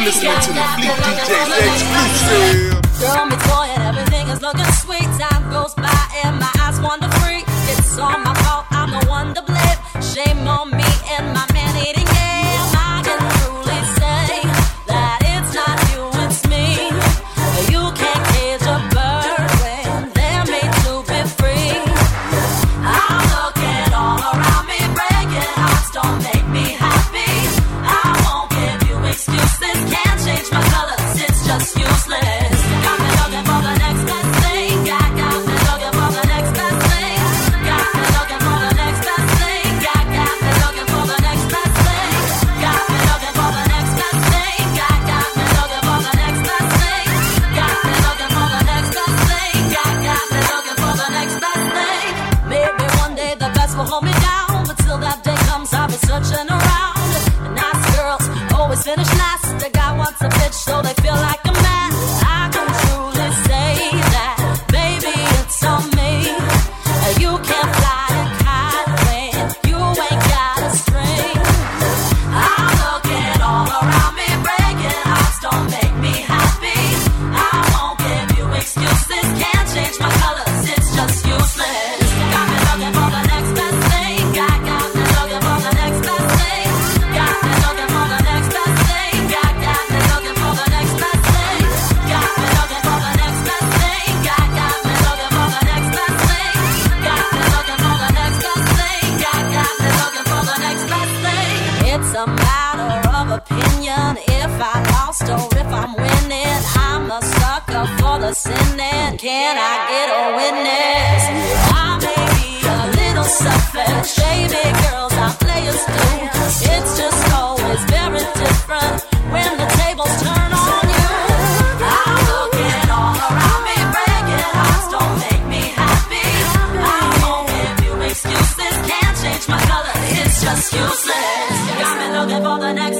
listening to the Fleet DJs exclusive. Girl, me toy and everything is looking sweet. Time goes by and my eyes wander free. It's all my fault, I'm the one to blame. Shame on me and my man-eating game. I can truly say that it's not you, it's me. You can't cage a bird when they're made to be free. I'm looking all around me, breaking hearts don't make me happy. I won't give you excuses, can't change my colors, it's just useless. Got me looking for the next best thing. Got me looking for the next best thing. Got me looking for the next best thing. Got me looking for the next best thing. Got me looking for the next best thing. Got me looking for the next best thing. Got me looking for the next best thing. Got me looking for the next best thing. Maybe one day the best will hold me down, but till that day comes I'll be searching around. And nice girls always finish last. The guy wants a bitch so they feel like a man. I can truly say that, baby, it's on me. You can't fly a kite when you ain't got a string. I'm looking all around me, breaking hearts don't make me happy. I won't give you excuses, can't change my colors, it's just useless. Got me looking for the next best thing. Got me looking for the next best thing. Got me looking for the next best thing. Got me looking for the next best thing. Got me looking for the next best thing. Got me looking for the next best thing. Got me looking for the next best thing. Got me looking for the next best thing. It's a matter of opinion if I lost or if I'm winning. I'm a sucker for the sinning. Can I get a witness? I may be a little selfish, baby girls are players too. It's just always very different when the tables turn on you. I'm looking all around me, breaking hearts don't make me happy. I won't give you excuses, can't change my color, it's just useless. Got me looking for the next